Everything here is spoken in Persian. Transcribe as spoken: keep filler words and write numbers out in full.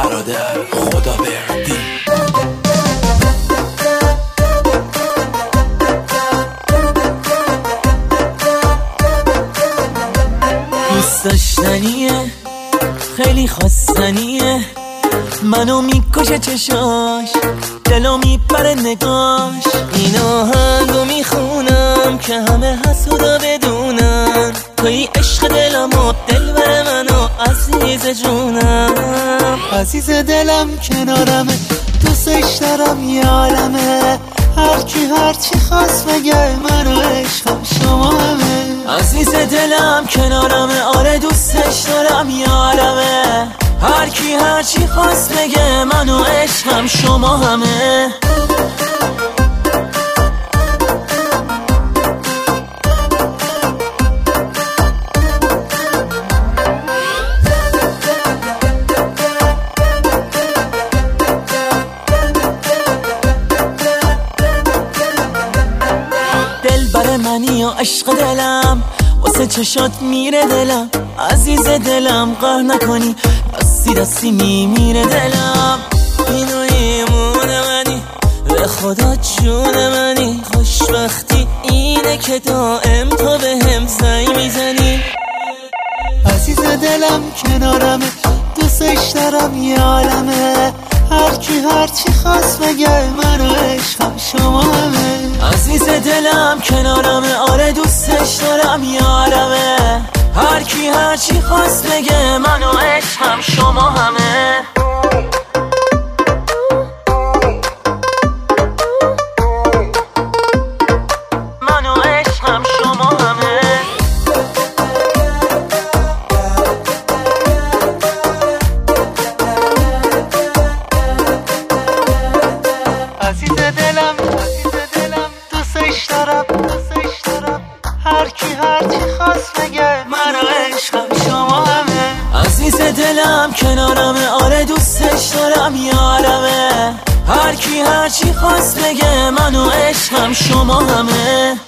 برادر خدا بردی. دوست داشتنیه خیلی خواستنیه، منو میکشه چشاش دلو میپره نگاش. این آهنگو میخونم که همه حسودا بدونن توی عشق دلم و دلبر منو عزیز جونم. عزیز دلم کنارمه دوستش دارم یه عالمه، هر کی هر چی خواست بگه منو عشقم شما همه. عزیز دلم کنارمه آره دوستش دارم یه عالمه، هر کی هر چی خواست بگه منو عشقم شما همه. دل بر منی و عشق دلم واسه چشات میره دلم، عزیز دلم قهر نکنی دستی دستی میمیره دلم. اینو ایمون منی به خدا جون منی، خوشبختی اینه که دائم تو به هم زنگ میزنی. عزیز دلم کنارمه دوستش دارم یه عالمه، هر کی هر چی خواست بگه منو عشقم شما همه. عزیز دلم کنارمه آره دوستش دارم یه عالمه، هر کی هر چی خواست بگه منو عشقم شما همه. منو عشقم شما همه. عزیز دلم عزیز دلم دوستش دارم دوستش دارم، هر کی هر چی خواست بگه منو عشقم شما همه. عزیز دلم کنارمه آره دوستش دارم یه عالمه، هر کی هر چی خواست بگه منو عشقم شما همه.